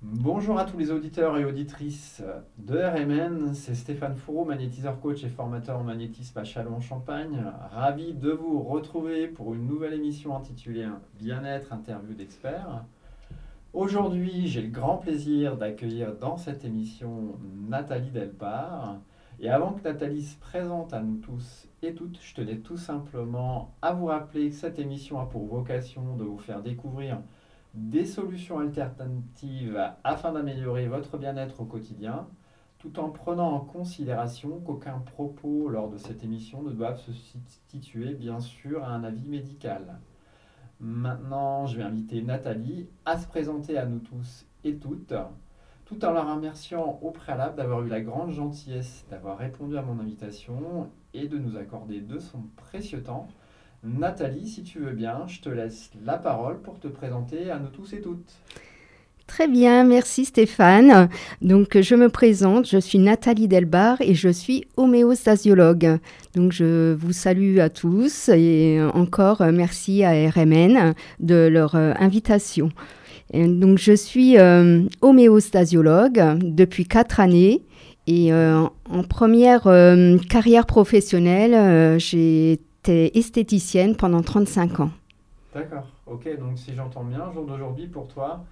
Bonjour à tous les auditeurs et auditrices de RMN, c'est Stéphane Fourreau, magnétiseur coach et formateur en magnétisme à Châlons-en-Champagne. Ravi de vous retrouver pour une nouvelle émission intitulée Bien-être, interview d'experts. Aujourd'hui, j'ai le grand plaisir d'accueillir dans cette émission Nathalie Delpar. Et avant que Nathalie se présente à nous tous et toutes, je tenais tout simplement à vous rappeler que cette émission a pour vocation de vous faire découvrir des solutions alternatives afin d'améliorer votre bien-être au quotidien, tout en prenant en considération qu'aucun propos lors de cette émission ne doit se substituer bien sûr à un avis médical. Maintenant, je vais inviter Nathalie à se présenter à nous tous et toutes, tout en la remerciant au préalable d'avoir eu la grande gentillesse d'avoir répondu à mon invitation et de nous accorder de son précieux temps. Nathalie, si tu veux bien, je te laisse la parole pour te présenter à nous tous et toutes. Très bien, merci Stéphane. Donc, je me présente, je suis Nathalie Delpar et je suis homéostasiologue. Donc, je vous salue à tous et encore merci à RMN de leur invitation. Et donc, je suis homéostasiologue depuis 4 années et en première carrière professionnelle, j'ai été esthéticienne pendant 35 ans. D'accord, ok, donc si j'entends bien, au jour d'aujourd'hui pour toi,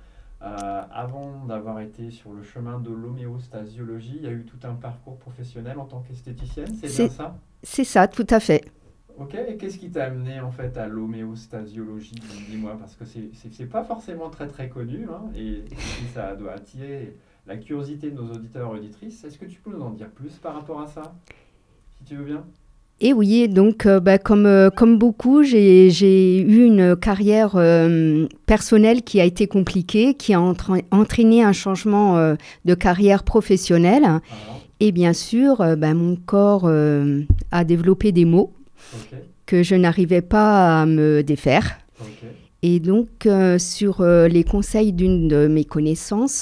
avant d'avoir été sur le chemin de l'homéostasiologie, il y a eu tout un parcours professionnel en tant qu'esthéticienne, c'est bien ça? C'est ça, tout à fait. Ok, et qu'est-ce qui t'a amené en fait à l'homéostasiologie, dis-moi, parce que c'est pas forcément très très connu, hein, et ça doit attirer la curiosité de nos auditeurs et auditrices. Est-ce que tu peux nous en dire plus par rapport à ça, si tu veux bien? Et oui, donc comme beaucoup, j'ai eu une carrière personnelle qui a été compliquée, qui a entraîné un changement de carrière professionnelle. Ah, Et bien sûr, mon corps a développé des maux ok, que je n'arrivais pas à me défaire. ok. Et donc, sur les conseils d'une de mes connaissances,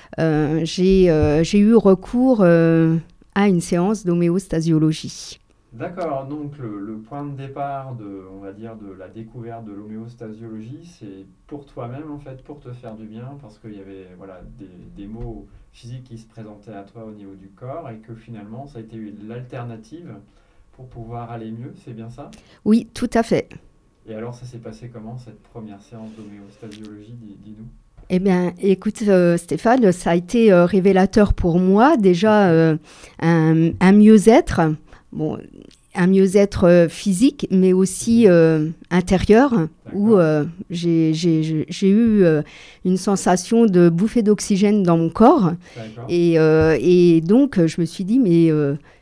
j'ai eu recours à une séance d'homéostasiologie. D'accord, donc le point de départ on va dire, de la découverte de l'homéostasiologie, c'est pour toi-même en fait, pour te faire du bien, parce qu'il y avait voilà, des maux physiques qui se présentaient à toi au niveau du corps et que finalement ça a été l'alternative pour pouvoir aller mieux, c'est bien ça? Oui, tout à fait. Et alors ça s'est passé comment cette première séance d'homéostasiologie, dis-nous? Eh bien, écoute, Stéphane, ça a été révélateur pour moi. Déjà, Ok, un mieux-être, bon, un mieux-être physique, mais aussi intérieur, où d'accord, j'ai eu une sensation de bouffée d'oxygène dans mon corps. d'accord. Et donc, je me suis dit, mais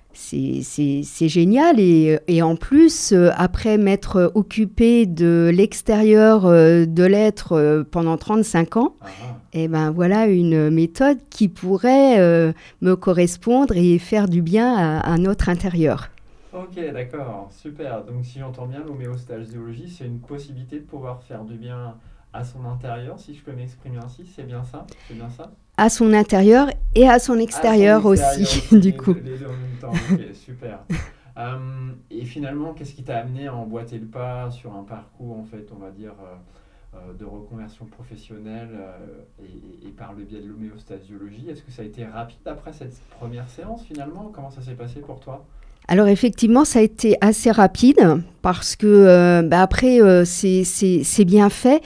c'est génial. Et en plus, après m'être occupée de l'extérieur de l'être pendant 35 ans, Ah, ah. et ben voilà une méthode qui pourrait me correspondre et faire du bien à notre intérieur. Ok, d'accord, super. Donc si j'entends bien, l'homéostasiologie, c'est une possibilité de pouvoir faire du bien à son intérieur, si je peux m'exprimer ainsi, c'est bien ça? C'est bien ça? À son intérieur et à son À son extérieur extérieur aussi, aussi, du coup. les deux en même temps. Ok, super. Et finalement, qu'est-ce qui t'a amené à emboîter le pas sur un parcours, en fait, on va dire, de reconversion professionnelle et par le biais de l'homéostasiologie? Est-ce que ça a été rapide après cette première séance finalement? Comment ça s'est passé pour toi? Alors effectivement, ça a été assez rapide parce que après, c'est bien fait.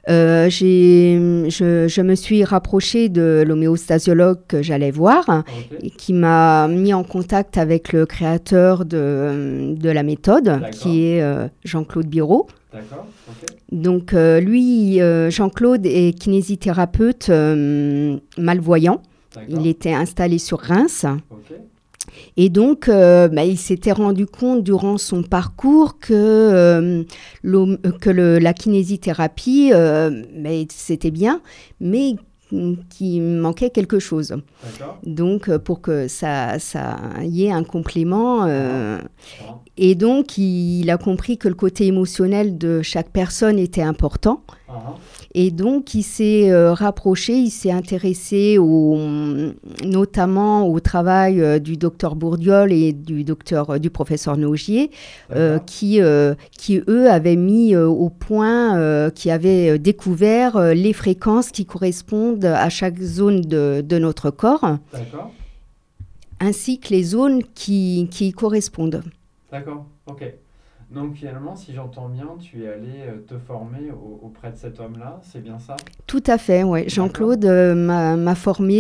Je me suis rapprochée de l'homéostasiologue que j'allais voir Ok, et qui m'a mis en contact avec le créateur de la méthode, d'accord, qui est Jean-Claude Biraud. d'accord, ok, Donc lui, Jean-Claude est kinésithérapeute malvoyant. Il d'accord, était installé sur Reims. ok, Et donc, il s'était rendu compte durant son parcours que la kinésithérapie, c'était bien, mais qu'il manquait quelque chose. d'accord. Donc, pour que ça y ait un complément. Ah, ah, Et donc, il a compris que le côté émotionnel de chaque personne était important. ah, Ah, Et donc, il s'est rapproché, il s'est intéressé notamment au travail du docteur Bourdiol et du professeur Nogier, d'accord. qui, eux, avaient mis au point, qui avaient découvert les fréquences qui correspondent à chaque zone de notre corps, D'accord. ainsi que les zones qui y correspondent. D'accord. Ok. Donc finalement, si j'entends bien, tu es allé te former auprès de cet homme-là, c'est bien ça? Tout à fait, ouais. D'accord. Jean-Claude m'a formé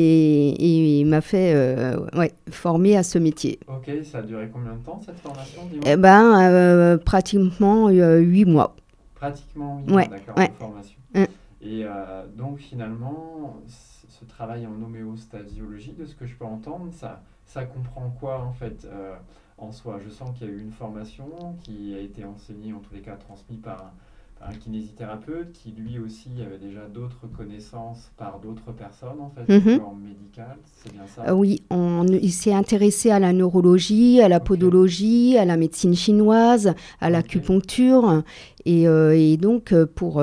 et m'a fait ouais, former à ce métier. Ok, ça a duré combien de temps cette formation, Eh dis-moi? ben, pratiquement 8 mois. Pratiquement 8 mois, Ouais, d'accord, de ouais. formation. Hum. Et donc finalement, ce travail en homéostasiologie, de ce que je peux entendre, ça comprend quoi en fait en soi? Je sens qu'il y a eu une formation qui a été enseignée, en tous les cas transmise par un kinésithérapeute qui lui aussi avait déjà d'autres connaissances par d'autres personnes en fait du Mhm. corps médical, c'est bien ça? Oui, il s'est intéressé à la neurologie, à la Ok, podologie, à la médecine chinoise, à ok, l'acupuncture. Et donc,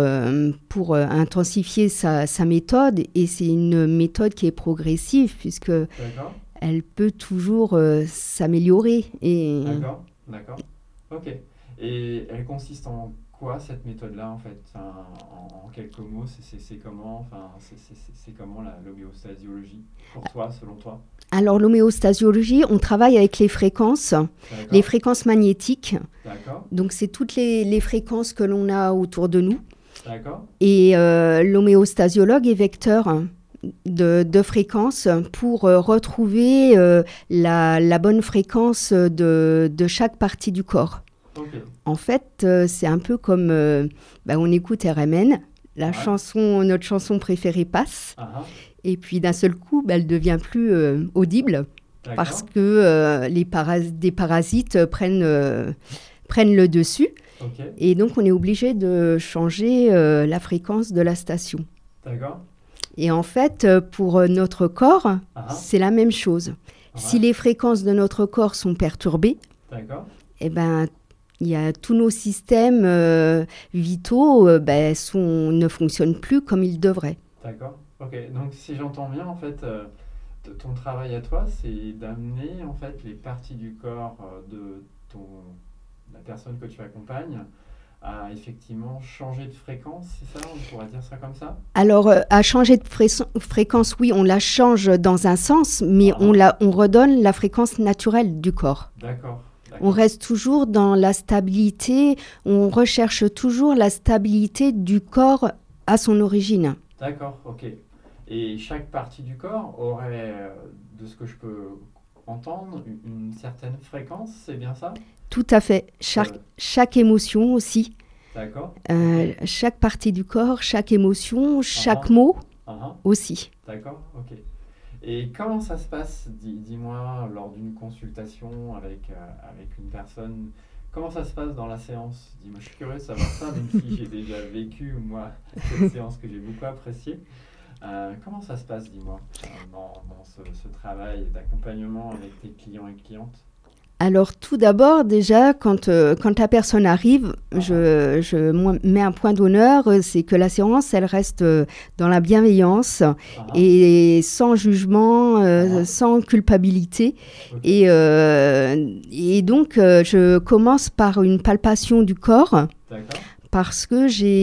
pour intensifier sa méthode, et c'est une méthode qui est progressive, puisque d'accord. elle peut toujours s'améliorer. Et D'accord, d'accord. Ok. Et elle consiste en quoi cette méthode-là en fait? Enfin, en quelques mots, c'est comment? Enfin, c'est comment l'homéostasiologie pour toi, selon toi? alors, l'homéostasiologie, on travaille avec les D'accord, fréquences magnétiques. d'accord, Donc, c'est toutes les fréquences que l'on a autour de nous. d'accord. Et l'homéostasiologue est vecteur de fréquences pour retrouver la bonne fréquence de chaque partie du corps. Ok. En fait, c'est un peu comme on écoute RMN, Ouais. notre chanson préférée passe, Ah, ah. et puis d'un seul coup, elle devient plus audible parce D'accord. que des parasites prennent le dessus. Ok. Et donc, on est obligé de changer la fréquence de la station. D'accord. Et en fait, pour notre corps, Ah, c'est la même chose. ah. Si Ouais. les fréquences de notre corps sont perturbées, D'accord. eh ben, il y a tous nos systèmes vitaux ne fonctionnent plus comme ils devraient. D'accord. Ok. Donc, si j'entends bien, en fait, ton travail à toi, c'est d'amener en fait les parties du corps de ton la personne que tu accompagnes à effectivement changer de fréquence, c'est ça? On pourrait dire ça comme ça? Alors, à changer de fréquence, oui, on la change dans un sens, mais Ah, ah. on redonne la fréquence naturelle du corps. D'accord, On d'accord, reste toujours dans la stabilité, on recherche toujours la stabilité du corps à son origine. d'accord, ok. Et chaque partie du corps aurait, de ce que je peux entendre, une certaine fréquence, c'est bien ça? Tout à fait. Ça- Chaque émotion aussi. D'accord, ok. Chaque partie du corps, chaque émotion, Ah, chaque ah, mot ah, ah. aussi. D'accord, ok. Et comment ça se passe, dis-moi, lors d'une consultation avec une personne, comment ça se passe dans la séance? Dis-moi, je suis curieux de savoir ça, même si j'ai déjà vécu, moi, cette séance que j'ai beaucoup appréciée. Comment ça se passe, dis-moi, dans ce travail d'accompagnement avec tes clients et clientes? Alors tout d'abord, déjà, quand la personne arrive, Ah, ah, moi, mets un point d'honneur, c'est que la séance, elle reste dans la bienveillance ah, et sans jugement, ah, ah, sans culpabilité. ok, Et donc, je commence par une palpation du corps d'accord, parce que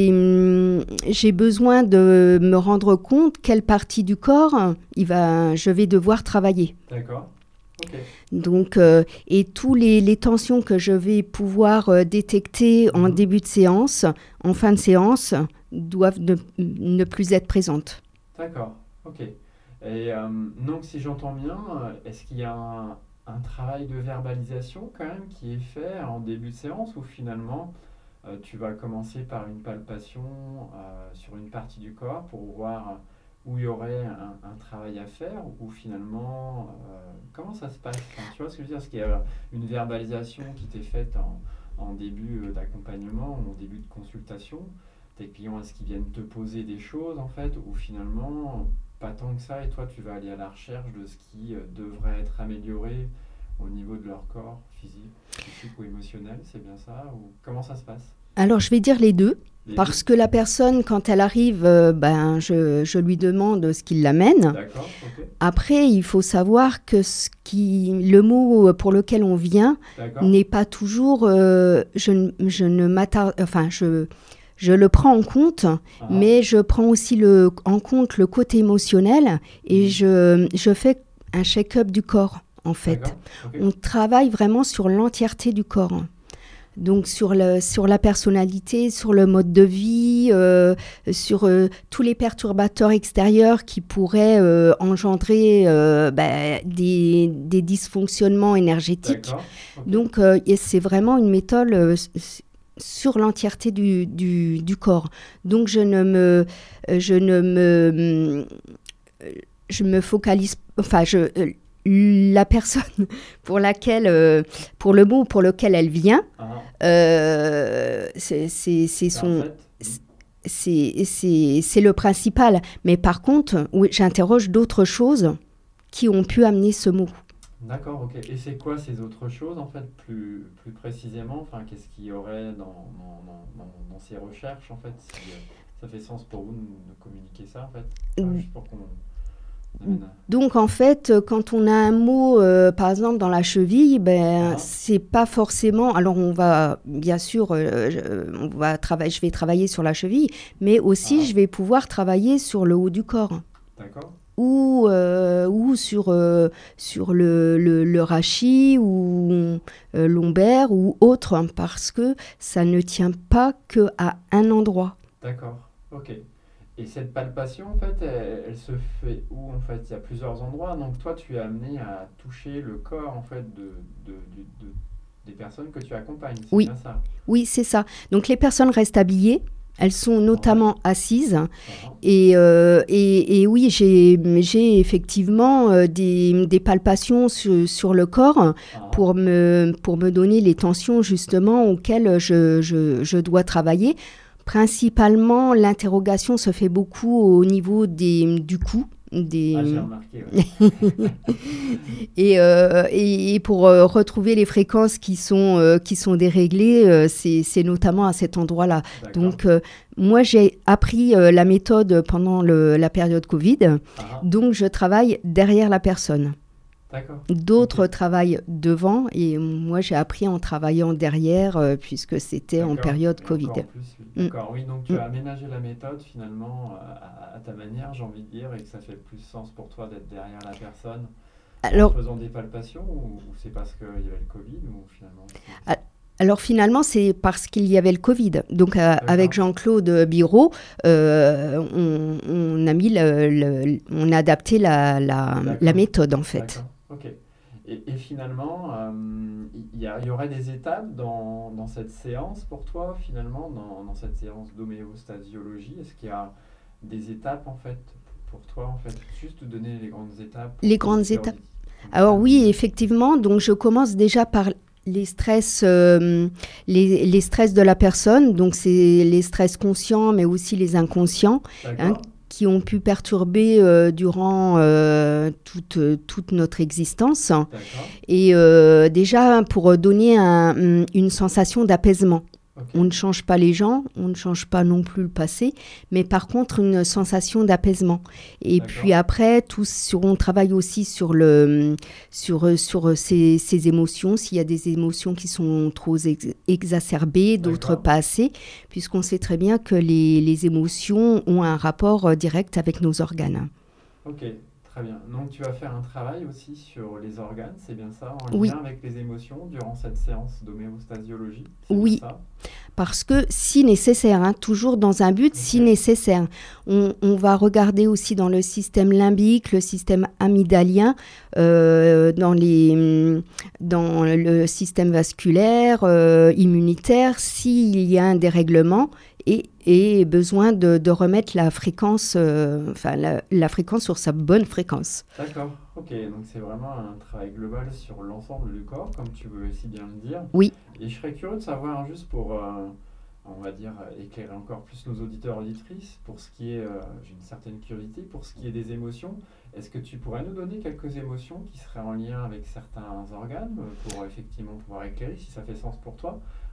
j'ai besoin de me rendre compte quelle partie du corps je vais devoir travailler. d'accord, ok, Donc, et tous les tensions que je vais pouvoir détecter en mhm, début de séance, en fin de séance, doivent ne plus être présentes. d'accord, ok. Et donc, si j'entends bien, est-ce qu'il y a un travail de verbalisation quand même qui est fait en début de séance ou finalement tu vas commencer par une palpation sur une partie du corps pour voir où il y aurait un travail à faire ou finalement comment ça se passe? Enfin, tu vois ce que je veux dire? Est-ce qu'il y a une verbalisation qui t'est faite en début d'accompagnement ou en début de consultation? Tes clients, est-ce qu'ils viennent te poser des choses en fait ou finalement pas tant que ça et toi tu vas aller à la recherche de ce qui devrait être amélioré au niveau de leur corps physique ou émotionnel, c'est bien ça? Ou comment ça se passe? Alors, je vais dire les deux. Les Parce que la personne, quand elle arrive, je lui demande ce qui l'amène. D'accord, ok. Après, il faut savoir que le mot pour lequel on vient D'accord. n'est pas toujours. Je ne m'attarde. Enfin, je le prends en compte, mais je prends aussi en compte le côté émotionnel et je fais un check-up du corps, en fait. Okay. On travaille vraiment sur l'entièreté du corps. Donc sur la personnalité, sur le mode de vie, sur tous les perturbateurs extérieurs qui pourraient engendrer des dysfonctionnements énergétiques. Okay. Donc c'est vraiment une méthode sur l'entièreté du corps. Donc je me focalise, la personne pour le mot pour lequel elle vient, c'est le principal. Mais par contre, oui, j'interroge d'autres choses qui ont pu amener ce mot. D'accord, ok. Et c'est quoi ces autres choses, en fait, plus précisément? Enfin, qu'est-ce qu'il y aurait dans ces recherches, en fait, si ça fait sens pour vous de communiquer ça, en fait? Juste pour qu'on... Donc en fait, quand on a un mot, par exemple dans la cheville, c'est pas forcément. Alors on va, bien sûr, je vais travailler sur la cheville, mais aussi je vais pouvoir travailler sur le haut du corps. D'accord. Ou sur le rachis ou lombaire ou autre, hein, parce que ça ne tient pas qu'à un endroit. D'accord, ok. Et cette palpation, en fait, elle se fait où, en fait? Il y a plusieurs endroits. Donc, toi, tu es amené à toucher le corps, en fait, des personnes que tu accompagnes. C'est bien ça? Oui, c'est ça. Donc, les personnes restent habillées. Elles sont notamment assises. Et oui, j'ai effectivement des palpations sur le corps pour me donner les tensions, justement, auxquelles je dois travailler. Principalement, l'interrogation se fait beaucoup au niveau du cou. J'ai remarqué, ouais. Et pour retrouver les fréquences qui sont déréglées, c'est notamment à cet endroit-là. D'accord. Donc, moi, j'ai appris la méthode pendant la période Covid. Donc, je travaille derrière la personne. D'accord. D'autres travaillent devant et moi j'ai appris en travaillant derrière puisque c'était en période Covid. Encore plus, oui. D'accord, oui, donc tu as aménagé la méthode finalement à ta manière, j'ai envie de dire, et que ça fait plus sens pour toi d'être derrière la personne en faisant des palpations ou c'est parce qu'il y avait le Covid ou finalement Alors finalement, c'est parce qu'il y avait le Covid. Donc avec Jean-Claude Biraud, on a adapté la méthode en fait. D'accord. Ok. Et finalement, il y aurait des étapes dans cette séance pour toi, finalement, dans cette séance d'homéostasiologie. Est-ce qu'il y a des étapes, en fait, pour toi, en fait, juste te donner les grandes étapes? Les grandes étapes. Alors oui, effectivement. Donc je commence déjà par les stress de la personne. Donc c'est les stress conscients, mais aussi les inconscients. Qui ont pu perturber durant toute notre existence. D'accord. Et déjà, pour donner une sensation d'apaisement. Okay. On ne change pas les gens, on ne change pas non plus le passé, mais par contre, une sensation d'apaisement. Et puis après, on travaille aussi sur ces émotions, s'il y a des émotions qui sont trop exacerbées, d'autres pas assez, puisqu'on sait très bien que les émotions ont un rapport direct avec nos organes. Ok, très bien. Donc tu vas faire un travail aussi sur les organes, c'est bien ça, en lien avec les émotions durant cette séance d'homéostasiologie? Oui, parce que si nécessaire, toujours dans un but, si nécessaire. On va regarder aussi dans le système limbique, le système amygdalien, dans le système vasculaire, immunitaire, s'il y a un dérèglement et besoin de remettre la fréquence, la fréquence sur sa bonne fréquence. D'accord, ok. Donc c'est vraiment un travail global sur l'ensemble du corps, comme tu veux aussi bien le dire. Oui. Et je serais curieux de savoir, juste pour, on va dire, éclairer encore plus nos auditeurs et auditrices, pour ce qui est, j'ai une certaine curiosité, pour ce qui est des émotions, est-ce que tu pourrais nous donner quelques émotions qui seraient en lien avec certains organes, pour effectivement pouvoir éclairer, si ça fait sens pour toi?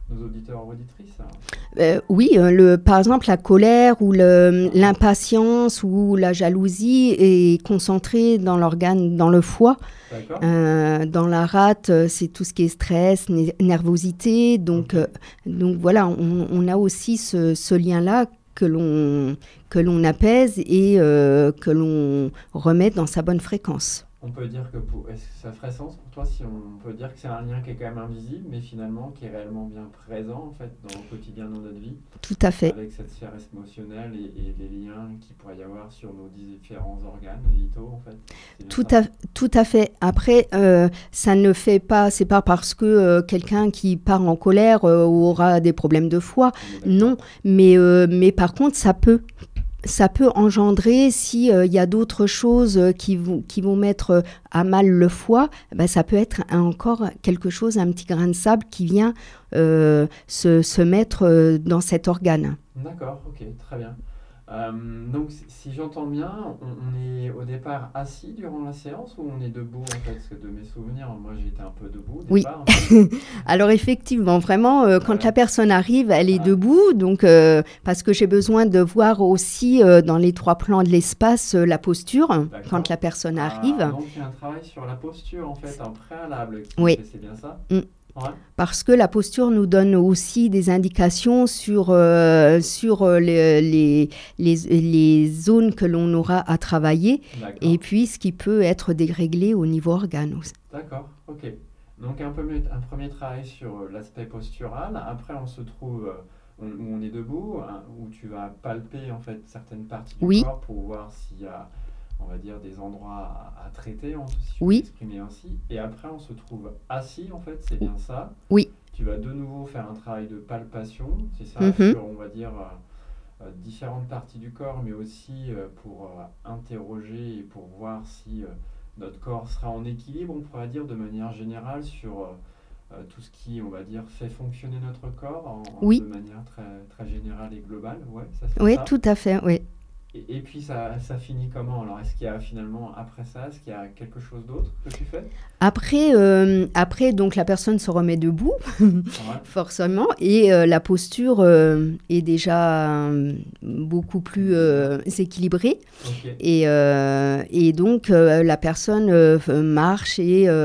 nos auditeurs ou auditrices? Oui, par exemple, la colère ou l'impatience ou la jalousie est concentrée dans l'organe, dans le foie. D'accord. Dans la rate, c'est tout ce qui est stress, nervosité. Donc, Ok. donc voilà, on a aussi ce lien-là que l'on apaise et que l'on remet dans sa bonne fréquence. On peut dire que est-ce que ça ferait sens pour toi si on peut dire que c'est un lien qui est quand même invisible, mais finalement qui est réellement bien présent en fait dans le quotidien de notre vie, Tout à fait. avec cette sphère émotionnelle et les liens qu'il pourrait y avoir sur nos différents organes vitaux en fait. C'est bien ça. Tout à fait. Après, ça ne fait pas, c'est pas parce que quelqu'un qui part en colère aura des problèmes de foie. On est d'accord. Non, mais par contre, ça peut engendrer, si y a d'autres choses qui vont mettre à mal le foie, ben, ça peut être encore quelque chose, un petit grain de sable qui vient se mettre dans cet organe. D'accord, ok, très bien. Donc, si j'entends bien, on est au départ assis durant la séance ou on est debout en fait? Parce que de mes souvenirs, moi j'étais un peu debout au Oui. départ. En fait. Alors effectivement, vraiment, quand Ouais. la personne arrive, elle est Ouais. debout, donc parce que j'ai besoin de voir aussi dans les 3 plans de l'espace la posture D'accord. quand la personne Ah, arrive. donc il y a un travail sur la posture en fait, en préalable qui Oui. est fait, c'est bien ça? Mm. Ouais. Parce que la posture nous donne aussi des indications sur les zones que l'on aura à travailler D'accord. et puis ce qui peut être déréglé au niveau organe aussi. D'accord, ok. Donc un premier travail sur l'aspect postural. Après, on se trouve où on est debout, hein, où tu vas palper en fait certaines parties du Oui. corps pour voir s'il y a, on va dire, des endroits à traiter, si je peux Oui. m'exprimer ainsi. Et après, on se trouve assis en fait, c'est bien ça. Oui. Tu vas de nouveau faire un travail de palpation, c'est ça, Mhm. sur, on va dire, différentes parties du corps, mais aussi pour interroger et pour voir si notre corps sera en équilibre, on pourrait dire de manière générale, sur tout ce qui, on va dire, fait fonctionner notre corps Oui. de manière très, très générale et globale. Ouais, ça c'est Oui, ça. tout à fait, oui. Et puis ça finit comment? Alors est-ce qu'il y a finalement, après ça, est-ce qu'il y a quelque chose d'autre que tu fais? Après, donc la personne se remet debout, Ouais, forcément, et la posture est déjà beaucoup plus équilibrée. ok. Et donc, la personne marche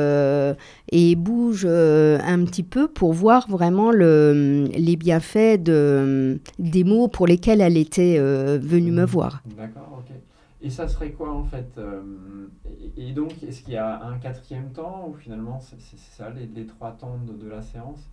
et bouge un petit peu pour voir vraiment les bienfaits des mots pour lesquels elle était venue me voir. D'accord, ok. Et ça serait quoi en fait et donc, est-ce qu'il y a un quatrième temps ou finalement c'est ça les 3 temps de la séance?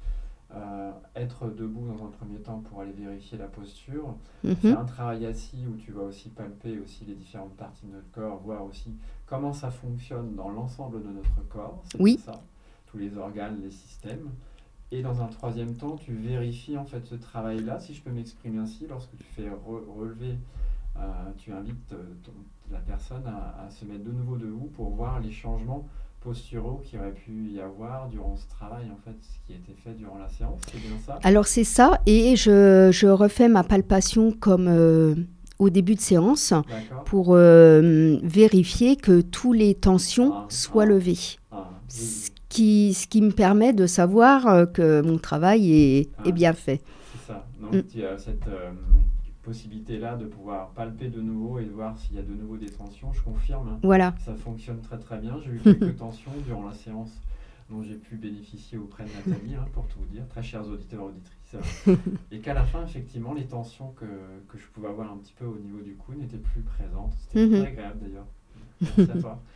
Être debout dans un premier temps pour aller vérifier la posture. Mhm. Faire un travail assis où tu vas aussi palper aussi les différentes parties de notre corps, voir aussi comment ça fonctionne dans l'ensemble de notre corps. C'est Oui. ça, tous les organes, les systèmes. Et dans un troisième temps, tu vérifies en fait ce travail-là, si je peux m'exprimer ainsi, lorsque tu fais relever, tu invites la personne à se mettre de nouveau debout pour voir les changements posturaux qu'il aurait pu y avoir durant ce travail, en fait, ce qui a été fait durant la séance, c'est bien ça? Alors c'est ça, et je refais ma palpation comme au début de séance D'accord. pour vérifier que toutes les tensions soient levées. Ah, Ce qui me permet de savoir que mon travail est bien fait. c'est ça. Donc Mm. tu as cette possibilité-là de pouvoir palper de nouveau et de voir s'il y a de nouveau des tensions. Je confirme, hein. Voilà. Ça fonctionne très très bien. J'ai eu quelques tensions durant la séance dont j'ai pu bénéficier auprès de Nathalie, hein, pour tout vous dire, très chers auditeurs et auditrices. Et qu'à la fin, effectivement, les tensions que je pouvais avoir un petit peu au niveau du cou n'étaient plus présentes. C'était Mhm. très agréable d'ailleurs. Merci à toi.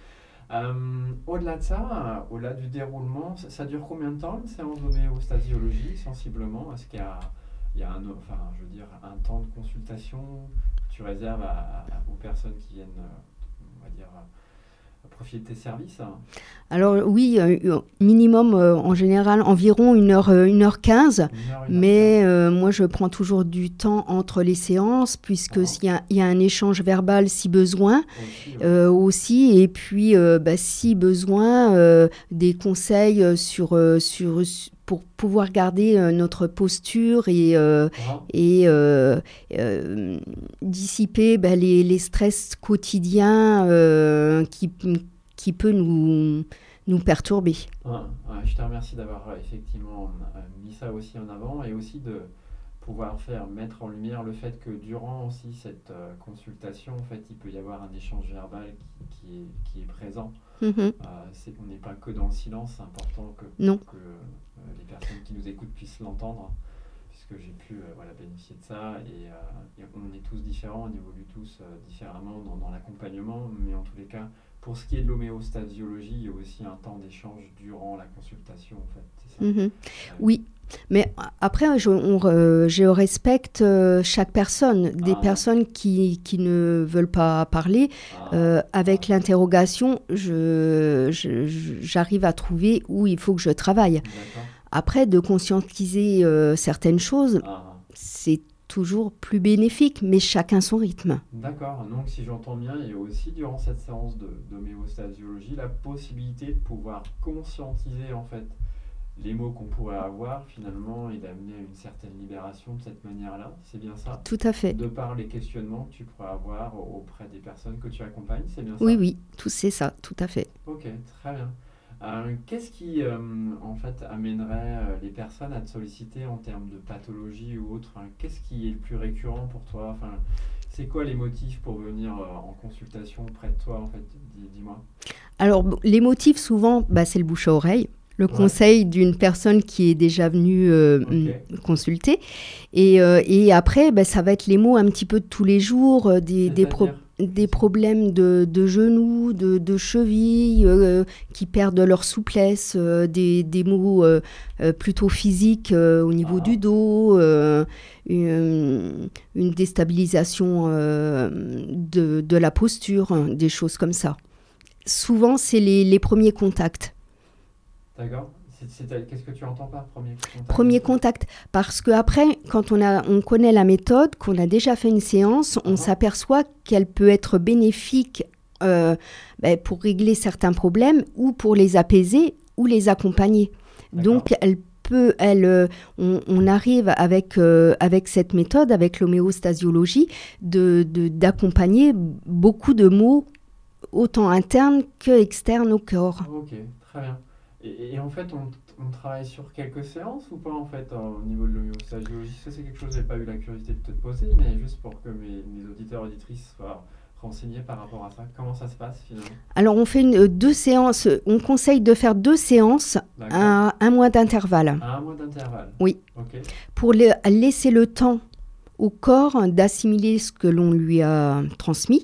Au-delà de ça, au-delà du déroulement, ça dure combien de temps une séance d'homéostasiologie, sensiblement? Est-ce qu'il y a je veux dire, un temps de consultation que tu réserves aux personnes qui viennent, on va dire, profiter de tes services? Alors oui, minimum en général environ 1h15. 1 heure, 1 heure Mais moi, je prends toujours du temps entre les séances, puisque s'il y a un échange verbal si besoin, aussi, ouais. aussi, et puis si besoin, des conseils pour pouvoir garder notre posture et dissiper les stress quotidiens qui peut nous perturber. Je te remercie d'avoir effectivement mis ça aussi en avant et aussi de pouvoir mettre en lumière le fait que durant aussi cette consultation, en fait, il peut y avoir un échange verbal qui est présent. Mhm. On n'est pas que dans le silence, c'est important que Non. Les personnes qui nous écoutent puissent l'entendre, puisque j'ai pu bénéficier de ça. Et on est tous différents, on évolue tous différemment dans l'accompagnement, mais en tous les cas, pour ce qui est de l'homéostasiologie, il y a aussi un temps d'échange durant la consultation, en fait. C'est ça. Mhm. Oui, mais après, je respecte chaque personne. Des personnes qui ne veulent pas parler, avec l'interrogation, j'arrive à trouver où il faut que je travaille. D'accord. Après, de conscientiser certaines choses, c'est toujours plus bénéfique, mais chacun son rythme. D'accord, donc si j'entends bien, il y a aussi durant cette séance d'homéostasiologie la possibilité de pouvoir conscientiser en fait les mots qu'on pourrait avoir finalement et d'amener à une certaine libération de cette manière-là, c'est bien ça? Tout à fait. De par les questionnements que tu pourrais avoir auprès des personnes que tu accompagnes, c'est bien ça? Oui, c'est ça, tout à fait. Ok, très bien. Qu'est-ce qui en fait amènerait les personnes à te solliciter en termes de pathologie ou autre? Qu'est-ce qui est le plus récurrent pour toi? Enfin, c'est quoi les motifs pour venir en consultation auprès de toi en fait? Dis-moi. Alors, les motifs souvent, c'est le bouche à oreille. Le conseil d'une personne qui est déjà venue consulter. Et après, ça va être les mots un petit peu de tous les jours, des problèmes de genoux, de chevilles, qui perdent leur souplesse, des maux plutôt physiques au niveau du dos, une déstabilisation de la posture, des choses comme ça. Souvent, c'est les premiers contacts. D'accord. Qu'est-ce que tu entends par premier contact? Premier contact, parce qu'après, quand on connaît la méthode, qu'on a déjà fait une séance, on s'aperçoit qu'elle peut être bénéfique pour régler certains problèmes ou pour les apaiser ou les accompagner. Donc, on arrive avec cette méthode, avec l'homéostasiologie, d'accompagner beaucoup de maux, autant internes que externes au corps. Ok, très bien. Et en fait, on travaille sur quelques séances ou pas en fait au niveau de l'homéostasiologie? Ça, c'est quelque chose que je n'ai pas eu la curiosité de te poser, mais juste pour que mes auditeurs et auditrices soient renseignés par rapport à ça. Comment ça se passe finalement? Alors, on fait 2 séances. On conseille de faire 2 séances à 1 mois d'intervalle. À 1 mois d'intervalle? Oui. Ok. Pour laisser le temps au corps d'assimiler ce que l'on lui a transmis.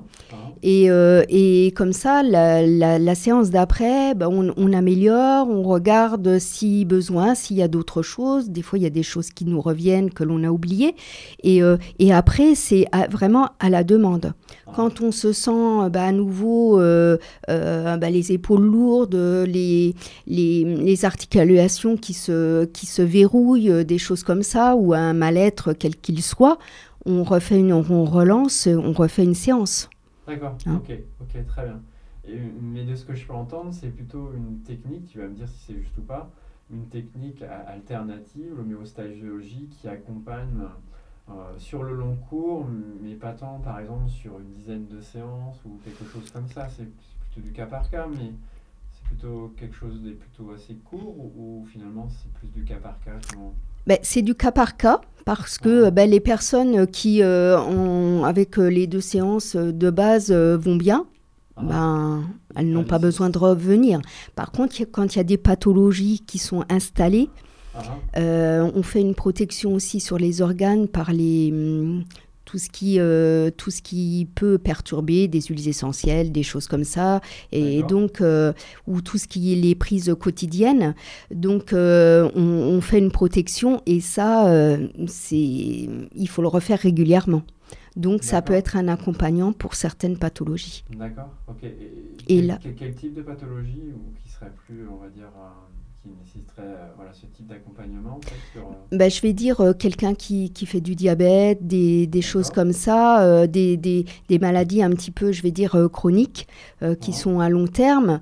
Et comme ça, la séance d'après, on améliore, on regarde si besoin, s'il y a d'autres choses. Des fois, il y a des choses qui nous reviennent, que l'on a oubliées. Et après, c'est vraiment à la demande. Quand on se sent à nouveau les épaules lourdes, les articulations qui se verrouillent, des choses comme ça, ou un mal-être quel qu'il soit, on refait on refait une séance. D'accord, ok, très bien. Mais de ce que je peux entendre, c'est plutôt une technique, tu vas me dire si c'est juste ou pas, une technique alternative, l'homéostasiologie, qui accompagne sur le long cours, mais pas tant par exemple sur une dizaine de séances ou quelque chose comme ça. C'est plutôt du cas par cas, mais c'est plutôt quelque chose de plutôt assez court ou finalement c'est plus du cas par cas? C'est du cas par cas parce que les personnes qui, avec les 2 séances de base, vont bien, elles n'ont pas besoin de revenir. Par contre, quand il y a des pathologies qui sont installées, on fait une protection aussi sur les organes par tout ce qui peut perturber, des huiles essentielles, des choses comme ça, et donc ou tout ce qui est les prises quotidiennes. Donc on fait une protection et ça, il faut le refaire régulièrement. Donc ça peut être un accompagnant pour certaines pathologies. D'accord, ok. Quel type de pathologie ou qui serait plus, on va dire, qui nécessiterait ce type d'accompagnement en fait, je vais dire quelqu'un qui fait du diabète, des choses comme ça, des maladies un petit peu, je vais dire, chroniques, qui sont à long terme,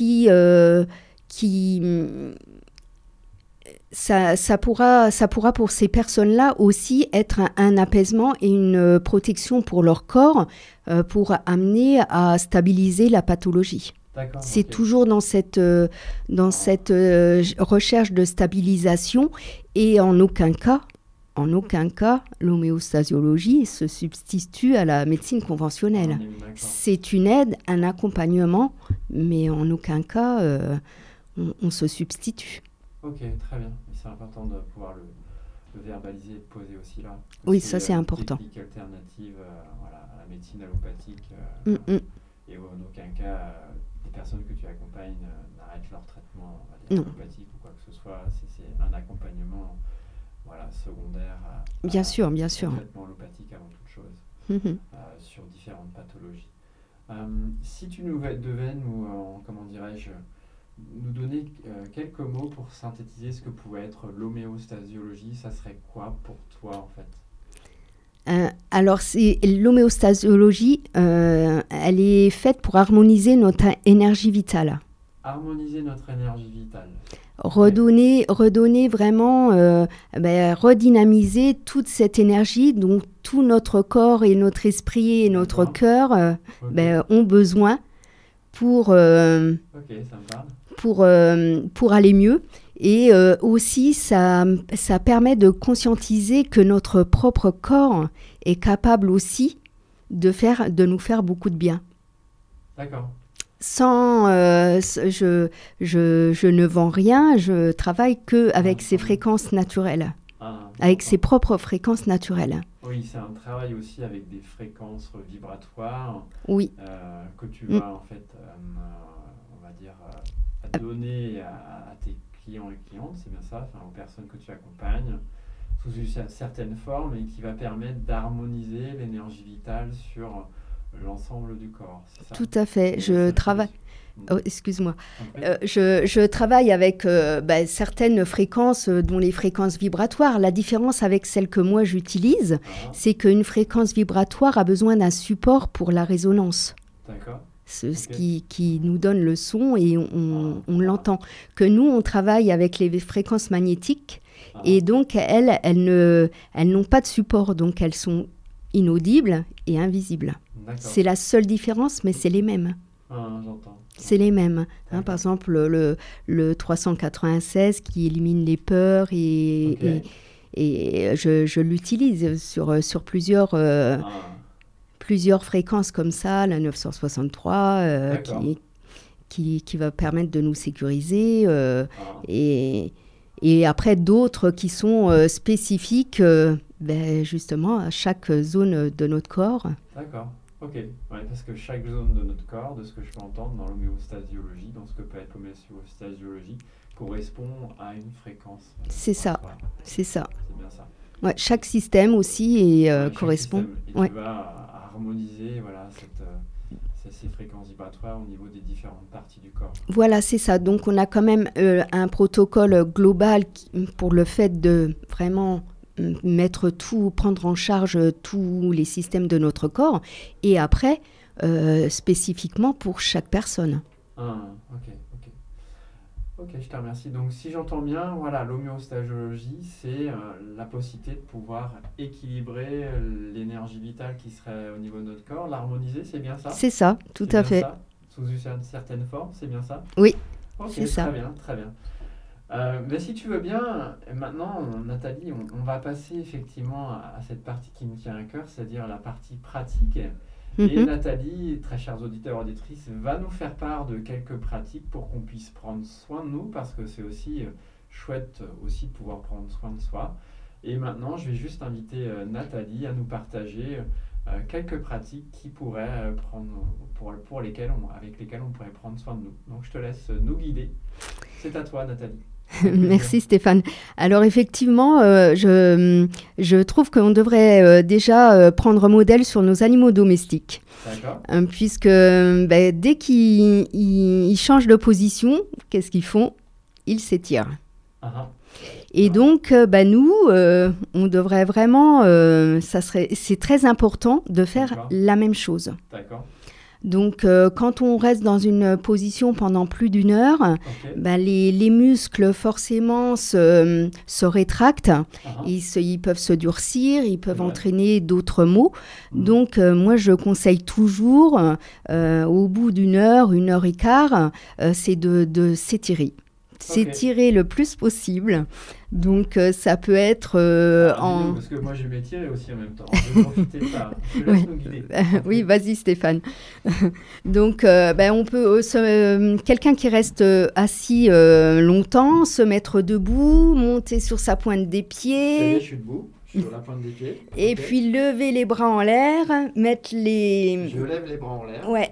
ça pourra pour ces personnes-là aussi être un apaisement et une protection pour leur corps, pour amener à stabiliser la pathologie. D'accord, C'est ok. toujours dans cette recherche de stabilisation et en aucun cas, l'homéostasiologie se substitue à la médecine conventionnelle. On est d'accord. C'est une aide, un accompagnement, mais en aucun cas, on se substitue. Ok, très bien. Et c'est important de pouvoir le verbaliser et le poser aussi là. Oui, ça, c'est important. Technique alternative voilà, à la médecine allopathique. Et en aucun cas, les personnes que tu accompagnes n'arrêtent leur traitement Non. allopathique ou quoi que ce soit. C'est un accompagnement voilà, secondaire Bien sûr. au traitement allopathique avant toute chose, sur différentes pathologies. Si tu devais nous, comment dirais-je, nous donner quelques mots pour synthétiser ce que pouvait être l'homéostasiologie, ça serait quoi pour toi en fait? Alors, l'homéostasiologie, elle est faite pour harmoniser notre énergie vitale. Harmoniser notre énergie vitale. Redonner vraiment, redynamiser toute cette énergie dont tout notre corps et notre esprit et notre cœur ont besoin pour, ça me parle. pour aller mieux. Et aussi, ça permet de conscientiser que notre propre corps est capable aussi de nous faire beaucoup de bien. D'accord. Je ne vends rien, je travaille qu'avec ses fréquences naturelles, avec ses propres fréquences naturelles. Oui, c'est un travail aussi avec des fréquences vibratoires oui. Que tu vas en fait, on va dire, donner à tes clients et clientes, c'est bien ça, aux personnes que tu accompagnes, sous une certaine forme et qui va permettre d'harmoniser l'énergie vitale sur l'ensemble du corps. C'est ça? Tout à fait. Je travaille. Oh, excuse-moi. Je travaille avec certaines fréquences, dont les fréquences vibratoires. La différence avec celle que moi j'utilise, c'est qu'une fréquence vibratoire a besoin d'un support pour la résonance. D'accord. Ce qui nous donne le son et on l'entend. Que nous, on travaille avec les fréquences magnétiques et donc elles n'ont pas de support, donc elles sont inaudibles et invisibles. D'accord. C'est la seule différence, mais c'est les mêmes. J'entends. C'est les mêmes. Par exemple, le 396 qui élimine les peurs et je l'utilise sur plusieurs fréquences comme ça, la 963 qui va permettre de nous sécuriser et après d'autres qui sont spécifiques justement à chaque zone de notre corps. D'accord. Ok, parce que chaque zone de notre corps, de ce que je peux entendre dans l'homéostasiologie, dans ce que peut être l'homéostasiologie, correspond à une fréquence. C'est ça. C'est bien ça. Ouais, chaque système aussi correspond. Système. Et tu vas harmoniser ces fréquences vibratoires au niveau des différentes parties du corps. Voilà, c'est ça. Donc on a quand même un protocole global pour le fait de vraiment prendre en charge tous les systèmes de notre corps et après, spécifiquement pour chaque personne. Ok, je te remercie. Donc si j'entends bien, voilà, l'homéostasiologie, c'est la possibilité de pouvoir équilibrer l'énergie vitale qui serait au niveau de notre corps, l'harmoniser, c'est bien ça? C'est ça, tout à fait. Ça, sous une certaine forme, c'est bien ça? Oui, c'est ça. Très bien. Mais si tu veux bien, maintenant, Nathalie, on va passer effectivement à cette partie qui me tient à cœur, c'est-à-dire la partie pratique. Et Nathalie, très chers auditeurs et auditrices, va nous faire part de quelques pratiques pour qu'on puisse prendre soin de nous, parce que c'est aussi chouette aussi de pouvoir prendre soin de soi. Et maintenant, je vais juste inviter Nathalie à nous partager quelques pratiques qui pourraient avec lesquelles on pourrait prendre soin de nous. Donc je te laisse nous guider. C'est à toi, Nathalie. Merci Stéphane. Alors effectivement, je trouve qu'on devrait déjà prendre modèle sur nos animaux domestiques. D'accord. Puisque dès qu'ils changent de position, qu'est-ce qu'ils font? Ils s'étirent. Et donc, nous, on devrait vraiment, c'est très important de faire la même chose. D'accord. Donc, quand on reste dans une position pendant plus d'une heure, Ok. les muscles forcément se rétractent. Ah, Ils peuvent se durcir, ils peuvent ouais. entraîner d'autres maux. Mhm. Donc, moi, je conseille toujours, au bout d'une heure et quart, c'est de s'étirer. S'étirer le plus possible. Donc, ça peut être Alors, dis-nous, parce que moi je vais m'étirer aussi en même temps. Je vais profiter de ça. Je te laisse Oui. nous guider. Oui, vas-y Stéphane. Donc, on peut, quelqu'un qui reste assis longtemps, se mettre debout, monter sur sa pointe des Ça y est, pieds, je suis debout. Je suis sur la pointe des pieds. et Ok. puis lever les bras en l'air, mettre les... Je lève les bras en l'air. Ouais.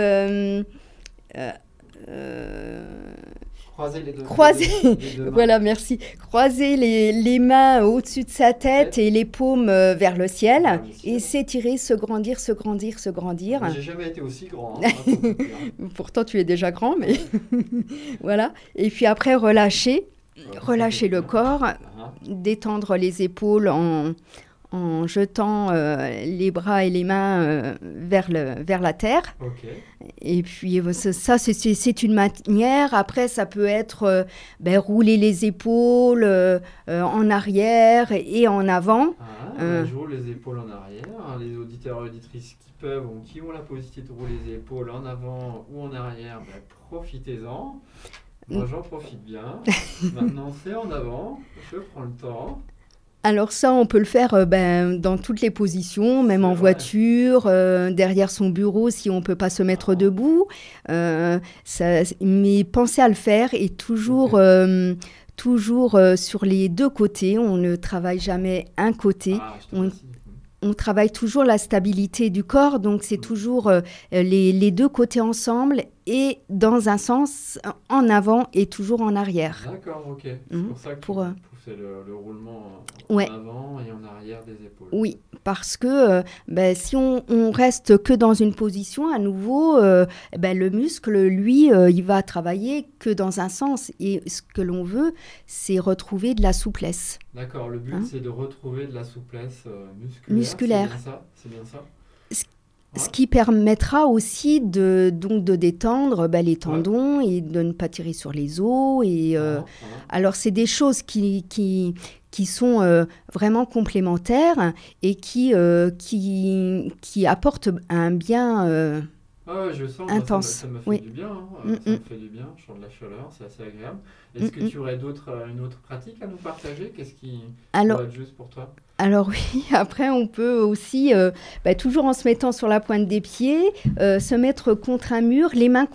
Croiser les deux. Croiser. Les deux mains. Voilà, merci. Croiser les mains au-dessus de sa tête et les paumes vers le ciel, Vers le ciel. et s'étirer, se grandir, se grandir, se grandir. Moi, j'ai jamais été aussi grand. Hein, pour te dire. Pourtant, tu es déjà grand, mais voilà. Et puis après, relâcher le corps, Ah, détendre les épaules en jetant les bras et les mains vers la terre. ok. Et puis ça, c'est une manière. Après, ça peut être rouler les épaules en arrière et en avant. Je roule les épaules en arrière. Les auditeurs et auditrices qui ont la possibilité de rouler les épaules en avant ou en arrière, profitez-en. Moi, j'en profite bien. Maintenant, c'est en avant. Je prends le temps. Alors ça, on peut le faire dans toutes les positions, même C'est en vrai. voiture, derrière son bureau si on ne peut pas se mettre debout. Mais pensez à le faire et toujours, toujours sur les deux côtés. On ne travaille jamais un côté. Ah, je te On- remercie. On travaille toujours la stabilité du corps, donc c'est toujours les deux côtés ensemble et dans un sens en avant et toujours en arrière. D'accord, ok. C'est Mhm. pour ça que Pour, tu poussais le roulement Ouais. en avant et en arrière des épaules. Oui, parce que si on reste que dans une position, à nouveau, le muscle, lui, il va travailler que dans un sens. Et ce que l'on veut, c'est retrouver de la souplesse. D'accord, le but Hein? c'est de retrouver de la souplesse musculaire. Musculaire. C'est bien ça. Ce qui permettra aussi de détendre les tendons et de ne pas tirer sur les os. Alors, c'est des choses qui sont vraiment complémentaires et qui apportent un bien Ah ouais, je sens, intense. ça me fait Oui. du bien. Hein. Mm, Ça me mm. fait du bien, je sens de la chaleur, c'est assez agréable. Est-ce que Mm, tu aurais une autre pratique à nous partager? Qu'est-ce qui Alors, pourrait être juste pour toi? Alors oui, après on peut aussi, toujours en se mettant sur la pointe des pieds, se mettre contre un mur, les mains,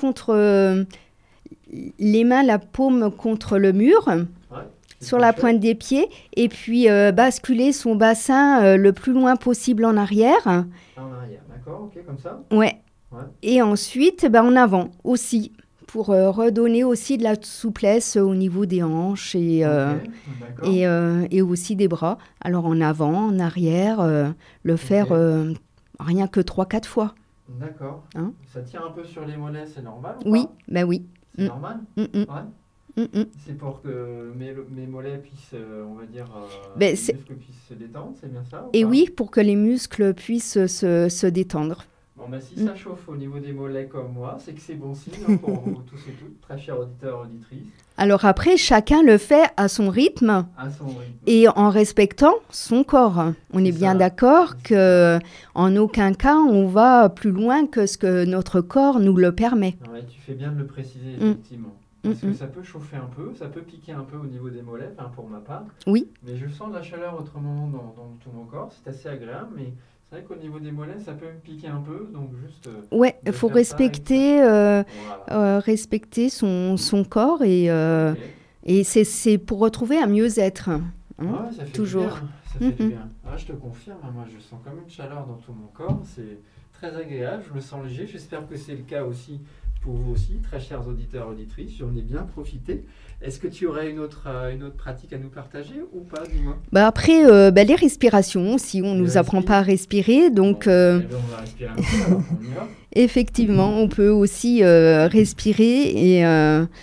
la paume contre le mur, sur la pointe des pieds, et puis basculer son bassin le plus loin possible en arrière. En arrière, d'accord, ok, comme ça. Ouais. Ouais. Et ensuite, en avant aussi, pour redonner aussi de la souplesse au niveau des hanches et D'accord. et aussi des bras. Alors en avant, en arrière, le faire rien que 3-4 fois. D'accord. Hein? Ça tire un peu sur les mollets, c'est normal ou Oui, pas? oui. C'est Mm. normal? Mm, mm, Ouais. mm, mm. C'est pour que mes mollets puissent, on va dire, Ben, les c'est- muscles puissent se détendre, c'est bien ça ou Et pas? oui, pour que les muscles puissent se détendre. Bon, si ça chauffe au niveau des mollets comme moi, c'est que c'est bon signe hein, pour vous tous et toutes, très chers auditeurs, auditrices, Alors après, chacun le fait à son rythme à son rythme. et en respectant son corps. On est C'est bien ça. d'accord que en aucun cas on va plus loin que ce que notre corps nous le permet. Ouais, tu fais bien de le préciser, Mm. effectivement. Parce que Mm. ça peut chauffer un peu, ça peut piquer un peu au niveau des mollets, enfin, pour ma part. Oui. Mais je sens de la chaleur autrement dans tout mon corps, c'est assez agréable, mais c'est vrai qu'au niveau des mollets, ça peut me piquer un peu, donc juste... Ouais, de il faut faire ça respecter, voilà. respecter son corps Ok. et c'est pour retrouver un mieux-être. Hein. Ouais, ça fait toujours. du bien, ça fait du Mhm. bien. Ah, je te confirme, moi je sens comme une chaleur dans tout mon corps, c'est très agréable, je me sens léger, j'espère que c'est le cas aussi pour vous aussi, très chers auditeurs et auditrices, j'en ai bien profité. Est-ce que tu aurais une autre pratique à nous partager ou pas, dis-moi? Après, les respirations, si on ne Les nous apprend respirations. pas à respirer, donc Bon, eh bien, on va respirer un peu, alors on y va. effectivement, on peut aussi respirer et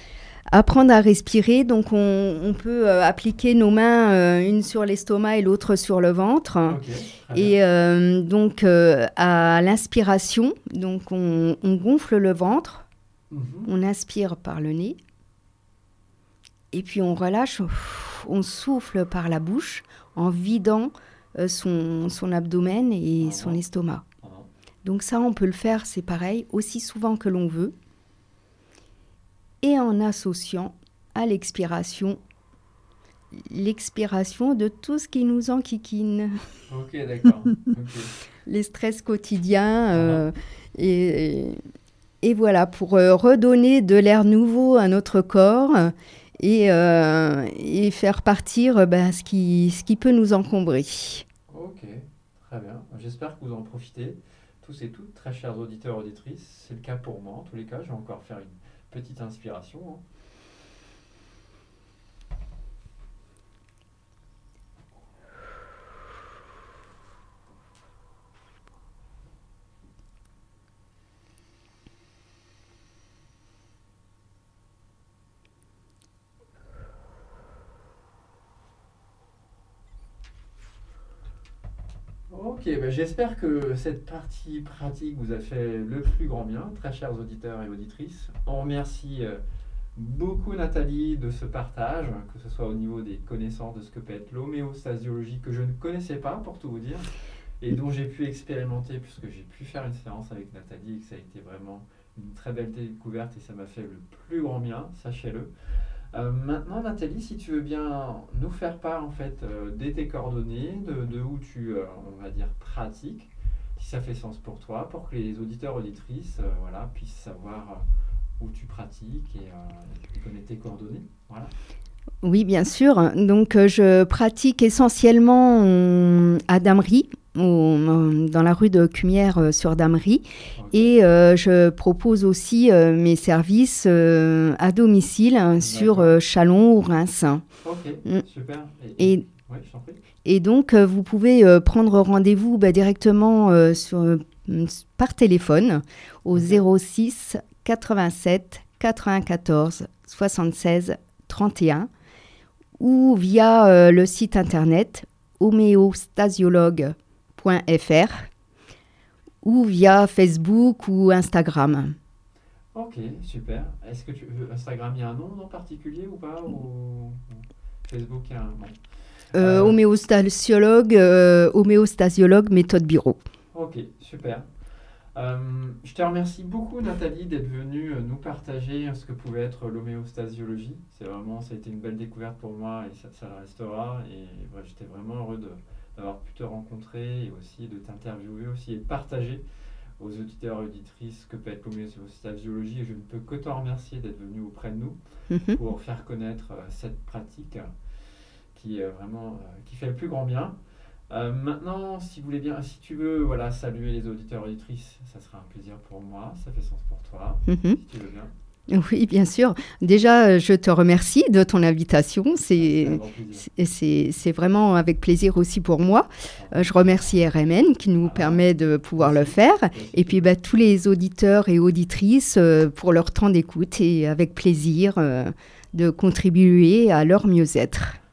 Apprendre à respirer, donc on peut appliquer nos mains, une sur l'estomac et l'autre sur le ventre. Ok, très bien. Et donc à l'inspiration, donc on gonfle le ventre, Mhm. on inspire par le nez, et puis on relâche, on souffle par la bouche en vidant son abdomen et son estomac. Mhm. Donc ça, on peut le faire, c'est pareil, aussi souvent que l'on veut, et en associant à l'expiration de tout ce qui nous enquiquine, Ok, d'accord. Ok. les stress quotidiens, et voilà, pour redonner de l'air nouveau à notre corps et faire partir ce qui peut nous encombrer. Ok, très bien. J'espère que vous en profitez, tous et toutes, très chers auditeurs, auditrices. C'est le cas pour moi, en tous les cas. Je vais encore faire une petite inspiration, hein. Ok, ben j'espère que cette partie pratique vous a fait le plus grand bien, très chers auditeurs et auditrices. On remercie beaucoup Nathalie de ce partage, que ce soit au niveau des connaissances de ce que peut être l'homéostasiologie, que je ne connaissais pas pour tout vous dire, et dont j'ai pu expérimenter puisque j'ai pu faire une séance avec Nathalie et que ça a été vraiment une très belle découverte et ça m'a fait le plus grand bien, sachez-le. Maintenant, Nathalie, si tu veux bien nous faire part en fait de tes coordonnées, de où tu, on va dire, pratiques, si ça fait sens pour toi, pour que les auditeurs auditrices, voilà, puissent savoir où tu pratiques et connaître tes coordonnées. Voilà. Oui, bien sûr. Donc, je pratique essentiellement à Damery, dans la rue de Cumières sur Damery. Ok. Et je propose aussi mes services à domicile sur D'accord. Châlons ou Reims. Ok, Mm. super. Et, Oui, je t'en prie. et donc, vous pouvez prendre rendez-vous directement par téléphone au Ok. 06 87 94 76 31 ou via le site internet homéostasiologue.fr ou via Facebook ou Instagram. Ok, super. Est-ce que Instagram, il y a un nom en particulier ou pas ou Facebook, il y a un nom. Homéostasiologue méthode bureau. Ok, super. Je te remercie beaucoup Nathalie d'être venue nous partager ce que pouvait être l'homéostasiologie. Ça a été une belle découverte pour moi et ça le restera. Et voilà, j'étais vraiment heureux d'avoir pu te rencontrer et aussi de t'interviewer aussi et de partager aux auditeurs et auditrices ce que peut être l'homéostasiologie. Et je ne peux que te remercier d'être venu auprès de nous Mhm. pour faire connaître cette pratique qui qui fait le plus grand bien. Maintenant, si vous voulez bien, si tu veux, voilà, saluer les auditeurs et auditrices, ça sera un plaisir pour moi, ça fait sens pour toi, Mhm. si tu veux bien. Oui, bien sûr. Déjà, je te remercie de ton invitation. C'était un grand plaisir. C'est vraiment avec plaisir aussi pour moi. Je remercie RMN qui nous permet de pouvoir le faire. Et puis, tous les auditeurs et auditrices pour leur temps d'écoute et avec plaisir de contribuer à leur mieux-être.